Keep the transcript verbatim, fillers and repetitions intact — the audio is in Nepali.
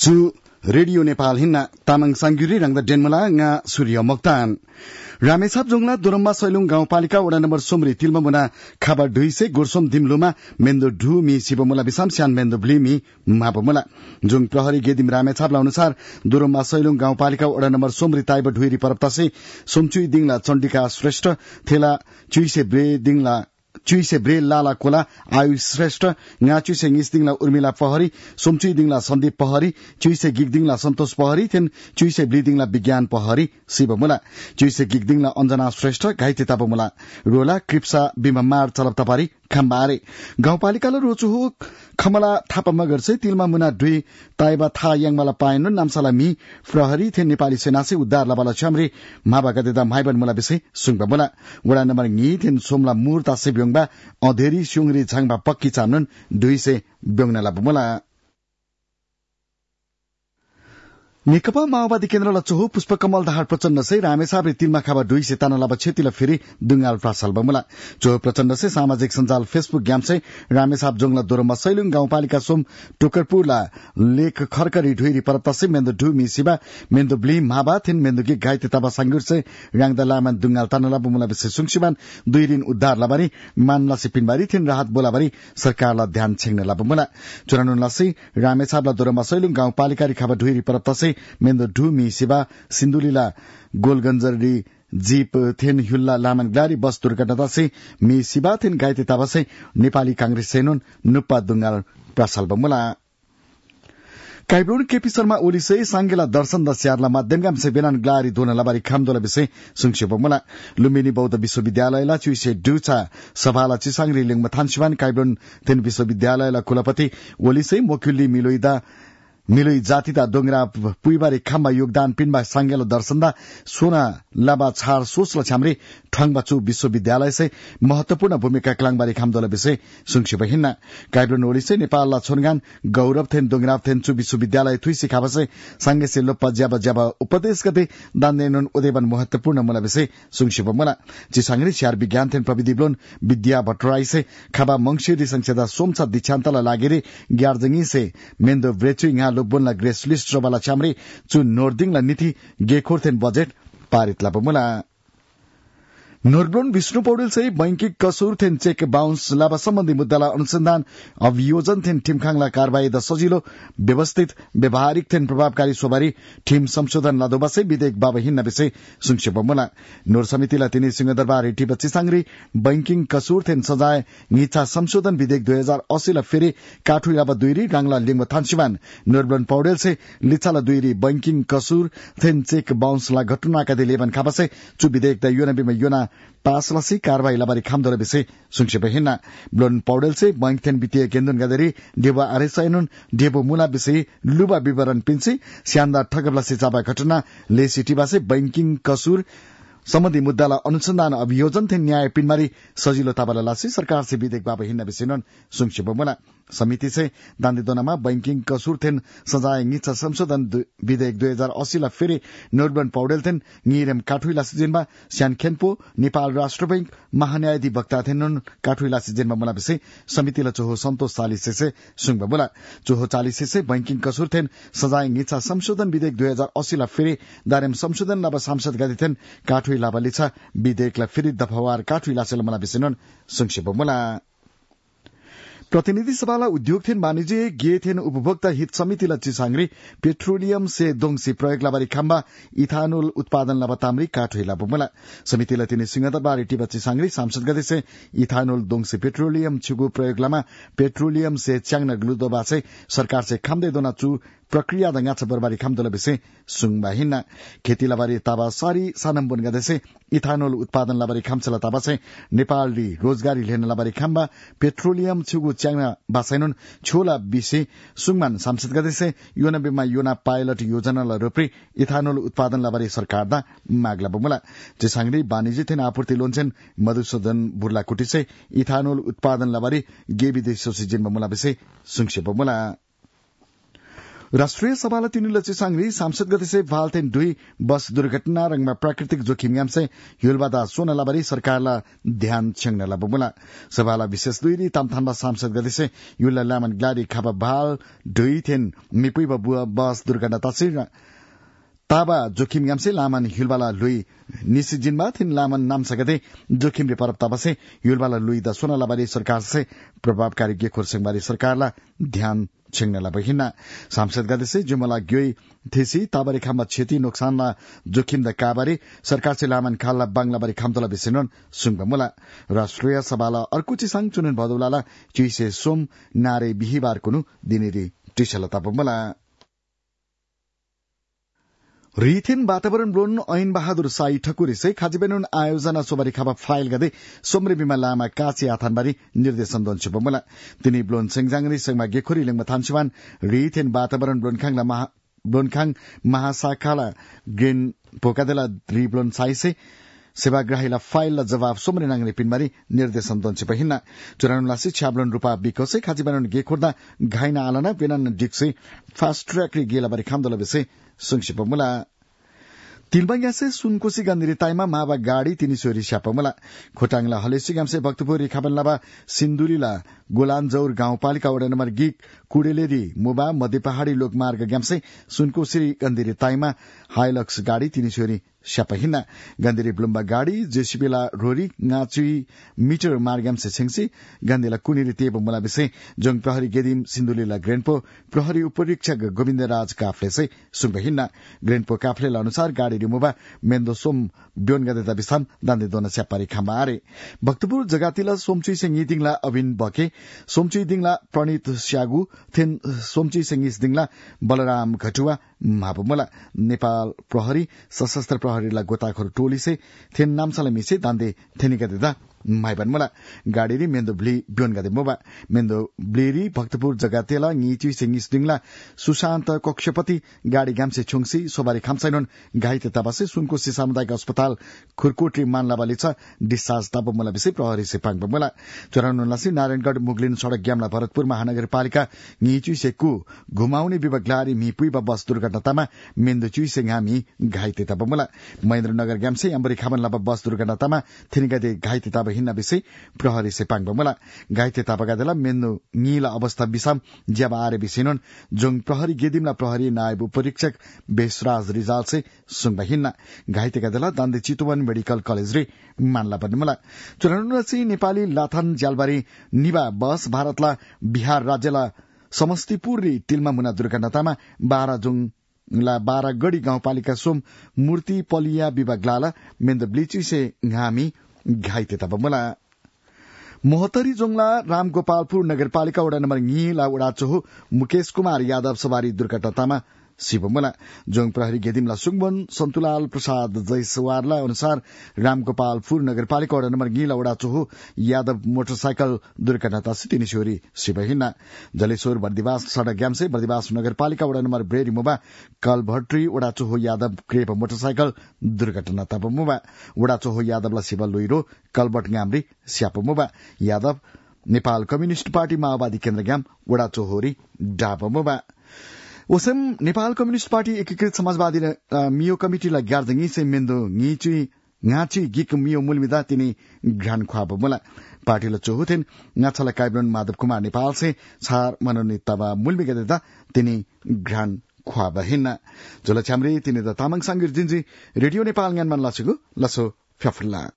Chu Radio Nepal hinna tamang sangguri rangda denmala nga Surya Moktan. Ramechhap जोंगला दोरम्बा सैलुङ गाउँपालिका वडा नम्बर सोमरी तिलमा मुना खबर दुईसे गोरसोम दिमलुमा मेन्दो ढु मी शिवमुला बिसाम स्यान मेन्दो ब्लिमी मापमुला जुङ प्रहरी गेदिम रामेछापला अनुसार दोरम्बा सैलुङ गाउँपालिका वडा नम्बर सोमरी ताइब ढुइरी परप्तासे सोमचुई दिङला चण्डिका श्रेष्ठ थेला चुइसे ब्रे दिङला चुइसे ब्रे लाला कोला आयु श्रेष्ठ nga चुइसे ngiस दिङला उर्मिला पहरी सोमचुई दिङला सन्दीप पहरी चुइसे गिग दिङला सन्तोष पहरी थेन चुइसे ब्ली दिङला विज्ञान पहरी शिवमुला चुइसे गिग दिङला अञ्जना श्रेष्ठ घाइते तापमुला रोला कृप्सा बिममार चलप तपारी खम्बारे गाउँपालिकाले रोचुहो खमला थापमा गर्छ तिलमा मुना दुई ताइबा था याङमाला पाएन नामसाला मी प्रहरी थे नेपाली सेनासे उद्धार लबाला छमरे माबाका देदा माइबन मुला बिसे सुङबा मुला वडा नम्बर नी थेन सोमला मुरता से ब्योङबा अधेरी सुङरी झाङबा पक्की चामनन दुई से ब्योङना लबमुला नेकपा माओवादी केन्द्र लचोहो पुष्पकमल दाहार प्रचण्ड से रामेछाप तिलमा खाबा दुई से ताना लाबा छेतिला फेरि दुंगाल प्रासल बमुला चोहो प्रचण्ड से सामाजिक सञ्जाल फेसबुक ग्याम से रामेछाप जोंगला दोरम्बा सैलुङ गाउँपालिका सोम टोकरपुरला लेख खरकरी ढुइरी परप्ता से मेन्दो ढु मी शिवा मेन्दो ब्ली माबा थिन मेन्दो गे घाइते ताबा सांगुर से राङदा लामान दुंगाल ताना लाबा मुला बिसे सुङसिमान दुई दिन उद्धार लाबारी मानला से पिनबारी थिन राहत बोलाबारी सरकारला ध्यान छेङ्न लाबा मुला चुरानुला से रामेछापला दोरम्बा सैलुङ गाउँपालिका खाबा ढुइरी परप्ता से मेन्दो ढु मी शिवा सिन्धुलीला गोलगंजरी जीप थेन हुल्ला लामन ग्लारी बस दुर्घटना से मी शिवा थेन घाइते ताबा से नेपाली कांग्रेस सेनुन नुप्पा दुंगाल प्रासल बमुला काइब्रोन केपी शर्मा ओली से सांगेला दर्शन दस्यारला माध्यमगाम से बेनान ग्लारी दोन लबारी खामदोला विषय सुङसे बमुला लुम्बिनी बौद्ध विश्वविद्यालयला चुइसे डुचा सभाला चिसाङरी लिङमा थानसिवान काइब्रोन थेन विश्वविद्यालयला कुलपति ओली से मोक्युली मिलोइदा मिलोई जातिदा डोंगरा पुइबारी खाम्बा योगदान पिनबा सांगेलो दर्शनदा सोना लाबा छार सोचला छामरे ठंगबाचु विश्वविद्यालय से महत्वपूर्ण भूमिका क्लाङबारी खामदोला विषय सुङसे बहिन्ना काइब्रोन ओली से नेपालला छोनगान गौरव थेन डोंगरा थेन चु विश्वविद्यालय थुइ सिखाबा से सांगे से लोप्पा ज्याबा ज्याबा उपदेश गते दान्देनुन उदेवन महत्वपूर्ण मुला विषय सुङसे बमुला चिसाङरी स्यार विज्ञान थेन प्रविधि ब्लोन विद्या भट्टराई से खाबा मंगसिरी संसेदा सोमसा दीक्षान्तला लागेरे ग्यारजंगी से मेन्दो ब्रेचुइङा लोकबोनला ग्रेस लिस्ट रबाला छामरे चु नोर्दिङला नीति गेखोरथेन बजेट पारित लाबमुला नोर्ब्रोन विष्णु पौडेल से बैंकिक कसुर थेन चेक बाउन्स लाबा सम्बन्धी मुद्दालाई अनुसन्धान अभियोजन थेन टिमखाङला कारवाही द सजिलो व्यवस्थित व्यवहारिक थेन प्रभावकारी सोबारी टिम संशोधन लादोबा से विधेयक बाबा हिन्ना विषय सुङसे बमुला नोर समितिला तिनी सिंहदरबार हिटी बच्ची सांगरी बैंकिङ कसुर थेन सजाय निचा संशोधन विधेयक दुई हजार अस्सीला फेरि काठु लाबा दुईरी राङला लिङ्ग थानसिवान नोर्ब्रोन पौडेल से लिचाला दुईरी बैंकिङ कसुर थेन चेक बाउन्स ला घटनाका दिलेबन खाबसे चु विधेयक द योनाबीमा योना पासलसी कारवाही लाबारी खामदोला विषय सुङसे बहिन्ना ब्लोन पौडेल से बैंक थेन वित्तीय केन्द्र गदेरी डेबा आरएसआईनुन डेबो मुला विषय लुबा विवरण पिन्सी स्यान्दा ठगबला सिचाबा घटना लेसिटिबा से बैंकिङ कसुर सम्बन्धी मुद्दालाई अनुसन्धान अभियोजन थेन न्याय पिनमारी सजिलो ताबाला लासी सरकार से विधेयक बाबा हिन्ना विषय सुङसे बमुला समिति से दान्देदोनामा बैंकिङ कसुर थेन सजाय निचा संशोधन विधेयक दुई हजार अस्सीला फेरि नोर्बन पौडेल थेन निरम काठुइला सिजनमा स्यान खेन्पो नेपाल राष्ट्र बैंक महान्यायाधिवक्ता थेन काठुइला सिजनमा मुला विषय समितिला चोहो सन्तोष चालिसे से सुङबा मुला चोहो चालिसे से बैंकिङ कसुर थेन सजाय निचा संशोधन विधेयक दुई हजार अस्सीला फेरि दारेम संशोधन लाबा सांसद गति थेन काठुइला बलिछा विधेयकलाई फेरि दफावार काठुइला से मुला विषय सुङसे बमुला प्रतिनिधि सभालाई उद्योग थेन वाणिज्य गे थेन उपभोक्ता हित समितिला चिसाङरी पेट्रोलियम से दोङसी प्रयोग लाबारी खाम्बा इथानोल उत्पादन लाबा तामरी काठुइला बमुला समितिला तिनी सिंहदरबार इटिबा चिसाङरी सांसद गदे से इथानोल दोङसी पेट्रोलियम छुगु प्रयोग लामा पेट्रोलियम से च्याङ्न ग्लुदोबा से सरकार से खाम्दै दोना चु प्रक्रिया दंगा छ बरबारी खामदोला विषय सुङबा हिन्ना खेती लाबारी ताबा सारी सानम्बन गदेसे इथानोल उत्पादन लाबारी खामचला ताबा से नेपाल री रोजगारी लेन लाबारी खाम्बा पेट्रोलियम छुगु च्याङ्ना बासैनुन छोला विषय सुङमान सांसद गदेसे योनाबेमा योना पायलट योजना ला रोप्री इथानोल उत्पादन लाबारी सरकार दा मागला बमुला जेसाङरी वाणिज्य थेन आपूर्ति लोन्छेन मधुसूदन बुर्ला कुटी से इथानोल उत्पादन लाबारी गे विदेश सिजन बमुला विषय सुङसे बमुला राष्ट्रिय सभाला तिनुला चिसांग्री सांसद गतिसे भालथेन दुई बस दुर्घटना रंगमा प्राकृतिक जोखिम यामसे युलबादा सोनलाबारी सरकारला ध्यान छेंगनला बमुला सभाला विशेष दुईरी तामथानबा सांसद गतिसे युला लामन ग्लाडी खाबा भाल दुई थेन मिपुइबा बुआ बस दुर्घटना तसिर ताबा जोखिम यामसे लामन युलबाला लुई निसी जिनमा थिन लामन नाम सकते जोखिम रे परप ताबसे युलबाला लुई द सोनलाबारी सरकार से प्रभावकारी गेखोर सिंहबारी सरकारला ध्यान छेंगनला बहिना सांसद गदिसे जुमला ग्योई थेसी ताबारी खामबा क्षति नोक्सानला जोखिम द काबारी सरकार से लामन खालला बांग्लाबारी खामतला बिसेनन सुंगबमुला राष्ट्रिय सभाला अर्को चिसाङ चुनन भदौलाला चिसे सोम नारे बिहिबार कुनु दिनेरी टिसलता बमला रिथेन वातावरण ब्लोन ऐन बहादुर साई ठकुरी से खाजिबेनुन आयोजना सोबारी खाबा फाइल गदे सोमरे बिमा लामा काची आथानबारी निर्देशन दोन छबमला तिनी ब्लोन सेंगजांगरी सेंगमा गेखोरी लेंगमा थानसिवान रिथेन वातावरण ब्लोन खांगला महा ब्लोन खांग महाशाखाला ग्रीन पोकादेला रि ब्लोन साई से सेवाग्राहीला फाइल जवाब सोमरे नांगरे पिनमारी निर्देशन दोन छबहिना चुरानुलासी छाब्लोन रूपा बिकोसे खाजिबेनुन गेखोरदा घाइना आलाना बेनान डिक्से फास्ट ट्रैक रि गेलाबारी खामदला बेसे संक्षिप्तमुला तिलबंग्यासे सुनकोशी गन्दिरी ताइमा माबा गाड़ी तिनी सोरी स्यापमुला खोटाङला हलेसी गामसे भक्तपुर रेखाबनलाबा सिन्धुलीला गोलानजौर गाउँपालिका वडा नम्बर गिक कुडेलेरी मुबा मध्य पहाड़ी लोकमार्ग ग्यामसे सुनकोशी गन्दिरी ताइमा हाइलक्स गाड़ी तिनी सोरी स्यापहिना गन्दिरी ब्लुम्बा गाड़ी जेसीबीला रोरी ngaci मिटर मार्गम से छिंगसी गन्दिला कुनिरी तेब मुला बिसे जंग प्रहरी गेदिम सिन्धुलीला ग्रेनपो प्रहरी उपरीक्षक गोविन्दराज काफले से सुंबहिना ग्रेनपो काफले अनुसार गाड़ी रिमुबा मेन्दो सोम ब्योन गदेता बिसाम दान्दे दोना स्यापारी खामा आरे भक्तपुर जगातिला सोमची से ङिदिङला अभिन बके सोमची दिङला प्रणित स्यागु थेन सोमची से ङिस दिङला बलराम घटुवा महाबमला नेपाल प्रहरी सशस्त्र प्रहरीला गोताखोर टोली से थेन नामसाला मिसे दान्दे थेनी गदेदा माइबन मला गाड़ी री मेन्दो ब्ली ब्योन गदे मोबा मेन्दो ब्लेरी भक्तपुर जगातेला ङिची से ङिस दिङला सुशान्त कक्षपति गाड़ी गामसे छुङसी सोबारी खामसाइनन घाइते ताबासे सुनकोशी सामुदायिक अस्पताल खुरकोटी मानलाबाली छ डिस्चार्ज ताब मला बिसे प्रहरी से पाङ मला चौरानलासी नारायणगढ़ मुगलिन सड़क ग्यामला भरतपुर महानगरपालिका ङिची से कु घुमाउने विभागलारी मिपुइबा बस दुर्घटनामा मेन्दो चुइ से ङामी घाइते ताब मला महेन्द्रनगर ग्यामसे अम्बरी खामनलाबा बस दुर्घटनामा थिनिगदे घाइते ताब हिन्ना बिसे प्रहरी से पाङ मला घाइते ताबगादेला मेन्दो ङिला अवस्था बिसाम ज्याबा आरे बिसेनन जोङ प्रहरी गेदिमला प्रहरी नायब उपरीक्षक बेसराज रिजाल से सुंगबा हिन्ना घाइते गादेला दान्दे चितवन मेडिकल कलेज रे मानला बन्मला चुरानुसी नेपाली लाथन ज्यालबारी निवा बस भारतला बिहार राज्यला समस्तीपुर री तिलमा मुना दुर्घटनामा बाह्र जोङ ला बाह्र गढ़ी गाउँपालिका सोम मूर्ति पलिया विभागलाला मेन्दो ब्लिची से घामी घाइते तब मला मोहतरी जोंगला रामगोपालपुर नगरपालिका वडा नम्बर ङिला वडा चोहो मुकेश कुमार यादव सवारी दुर्घटनामा शिवमुला जोङ प्रहरी गेदिमला सुङबन सन्तुलाल प्रसाद जयसवारला अनुसार रामगोपालपुर नगरपालिका वडा नम्बर ङिला वडा चोहो यादव मोटरसाइकल दुर्घटना सितिनी छोरी शिवहिना जलेश्वर बर्दिवास सड़क ग्यामसे बर्दिवास नगरपालिका वडा नम्बर ब्रेरी मुबा कलभट्री वडा चोहो यादव क्रेप मोटरसाइकल दुर्घटना तब मुबा वडा चोहो यादवला शिव लुइरो कलबट गामरी स्याप मुबा यादव नेपाल कम्युनिष्ट पार्टी माओवादी केन्द्र ग्याम वडा चोहोरी डाप मुबा ओसम नेपाल कम्युनिष्ट पार्टी एकीकृत समाजवादी मियो कमिटीला ग्यारजंगी से मेन्दो ङिची ङाची गिक मियो मुलमिदा तिनी घ्रान ख्वाब मुला पार्टीला चोहुथेन ङाछला काइब्रन माधव कुमार नेपाल से छार मनोनीत तबा मुलमि गदेदा तिनी घ्रान ख्वाब हिन्ना जोला छामरे तिनी द तामाङ सांगिर जिन्जी रेडियो नेपाल ज्ञान मन लाछुगु लसो फ्याफुल्ला